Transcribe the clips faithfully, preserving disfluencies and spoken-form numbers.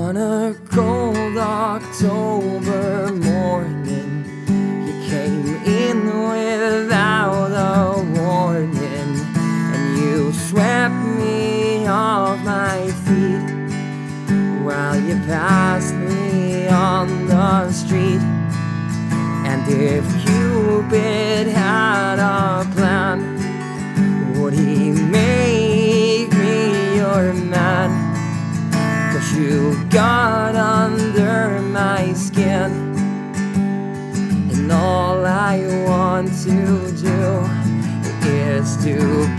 On a cold October morning, you came in without a warning, and you swept me off my feet while you passed me on the street. And if Cupid had a plan, would he make me your man? 'Cause you got under my skin, and all I want to do is to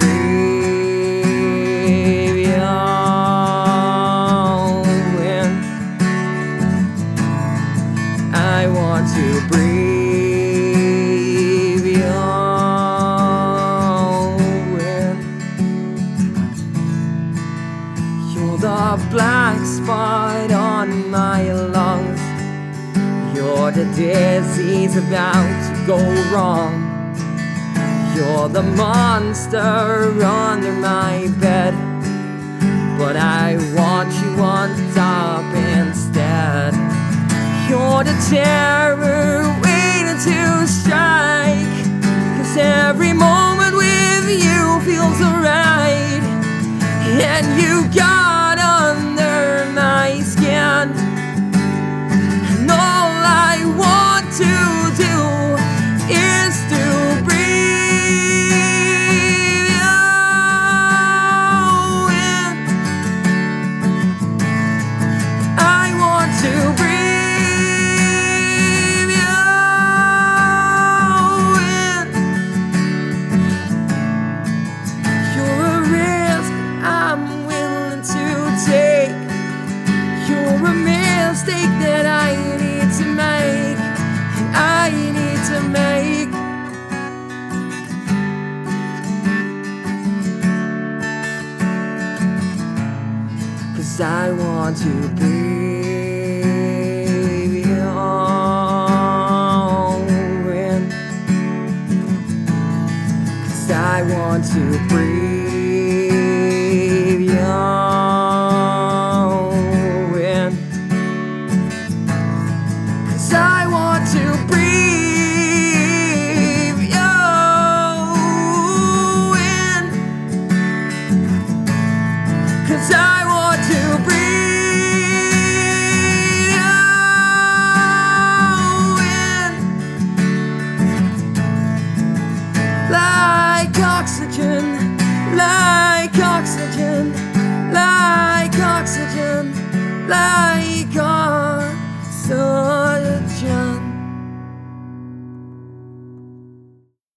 breathe you in. I want to breathe you in. You're the black spot on my lungs. You're the disease about to go wrong. You're the monster under my bed, but I want you on top instead. You're the terror waiting to strike, 'cause every moment with you feels alright. And you got under my skin, and all I want to do is to breathe you in. I want to breathe you in. You're a risk I'm willing to take. You're a mistake that I need to make, and I need to make. 'Cause I want to breathe you in. 'Cause I want to breathe